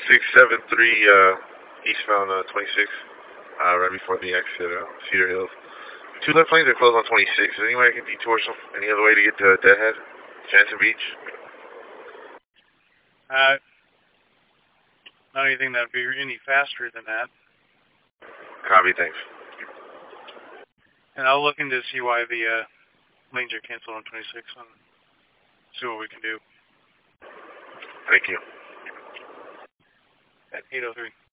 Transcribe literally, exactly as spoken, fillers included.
six seven three uh, eastbound uh, twenty-six, uh, right before the exit, uh, Cedar Hills. Two left lanes are closed on twenty-six. Is there any way I can detour some, any other way to get to Deadhead, Jansen Beach? Uh, not anything that would be any faster than that. Copy, thanks. And I'll look into see why the uh, lanes are canceled on twenty-six and see what we can do. Thank you. At eight oh three.